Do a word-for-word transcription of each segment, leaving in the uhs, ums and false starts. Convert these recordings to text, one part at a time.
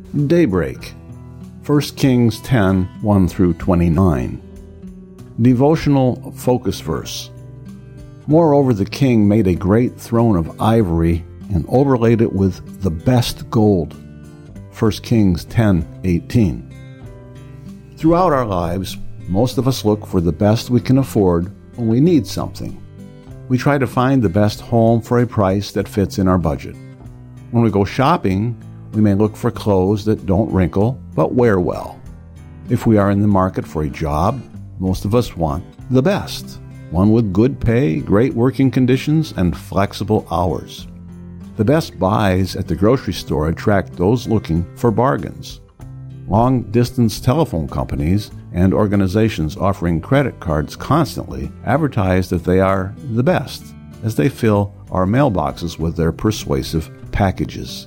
Daybreak, First Kings ten, one through twenty-nine. Devotional focus verse. Moreover, the king made a great throne of ivory and overlaid it with the best gold. First Kings ten, eighteen. Throughout our lives, most of us look for the best we can afford when we need something. We try to find the best home for a price that fits in our budget. When we go shopping, we may look for clothes that don't wrinkle but wear well. If we are in the market for a job, most of us want the best, one with good pay, great working conditions, and flexible hours. The best buys at the grocery store attract those looking for bargains. Long-distance telephone companies and organizations offering credit cards constantly advertise that they are the best, as they fill our mailboxes with their persuasive packages.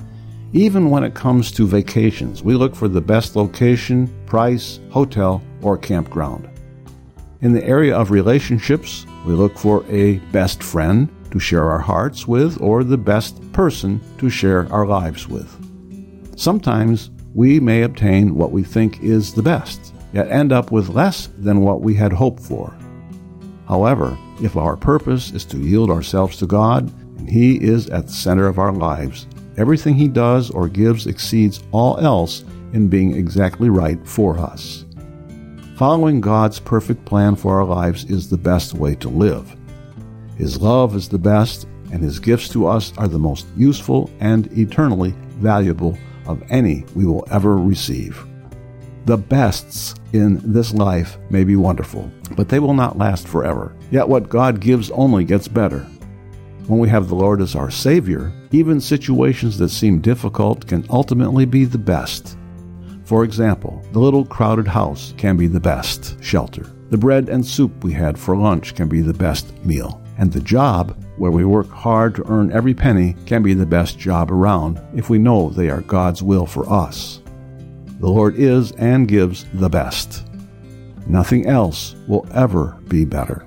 Even when it comes to vacations, we look for the best location, price, hotel, or campground. In the area of relationships, we look for a best friend to share our hearts with or the best person to share our lives with. Sometimes we may obtain what we think is the best, yet end up with less than what we had hoped for. However, if our purpose is to yield ourselves to God, and He is at the center of our lives, everything He does or gives exceeds all else in being exactly right for us. Following God's perfect plan for our lives is the best way to live. His love is the best, and His gifts to us are the most useful and eternally valuable of any we will ever receive. The bests in this life may be wonderful, but they will not last forever. Yet what God gives only gets better. When we have the Lord as our Savior, even situations that seem difficult can ultimately be the best. For example, the little crowded house can be the best shelter. The bread and soup we had for lunch can be the best meal. And the job, where we work hard to earn every penny, can be the best job around if we know they are God's will for us. The Lord is and gives the best. Nothing else will ever be better.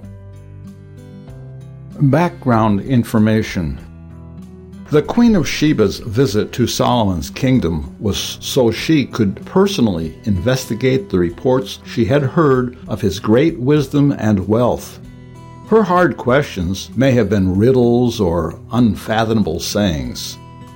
Background information. The Queen of Sheba's visit to Solomon's kingdom was so she could personally investigate the reports she had heard of his great wisdom and wealth. Her hard questions may have been riddles or unfathomable sayings.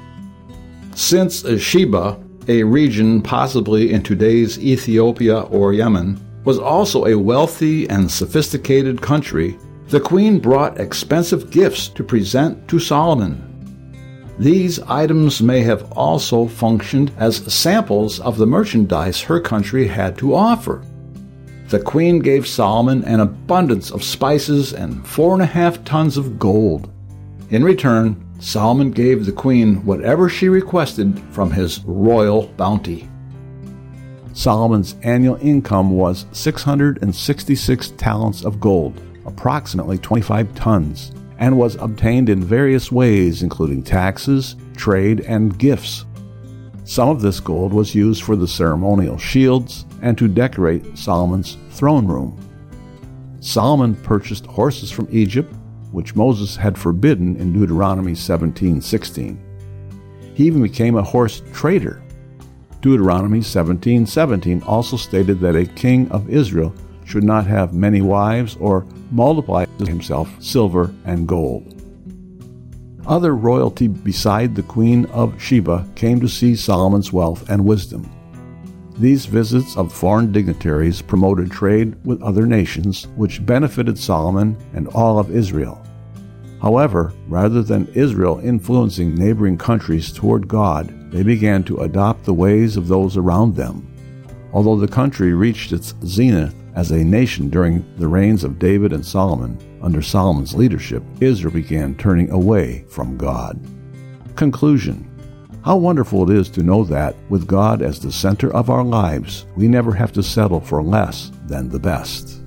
Since Sheba, a region possibly in today's Ethiopia or Yemen, was also a wealthy and sophisticated country, the queen brought expensive gifts to present to Solomon. These items may have also functioned as samples of the merchandise her country had to offer. The queen gave Solomon an abundance of spices and four and a half tons of gold. In return, Solomon gave the queen whatever she requested from his royal bounty. Solomon's annual income was six hundred sixty-six talents of gold, approximately twenty-five tons, and was obtained in various ways, including taxes, trade, and gifts. Some of this gold was used for the ceremonial shields and to decorate Solomon's throne room. Solomon purchased horses from Egypt, which Moses had forbidden in Deuteronomy seventeen sixteen. He even became a horse trader. Deuteronomy seventeen seventeen also stated that a king of Israel should not have many wives or multiply to himself silver and gold. Other royalty beside the Queen of Sheba came to see Solomon's wealth and wisdom. These visits of foreign dignitaries promoted trade with other nations, which benefited Solomon and all of Israel. However, rather than Israel influencing neighboring countries toward God, they began to adopt the ways of those around them. Although the country reached its zenith as a nation during the reigns of David and Solomon, under Solomon's leadership, Israel began turning away from God. Conclusion. How wonderful it is to know that, with God as the center of our lives, we never have to settle for less than the best.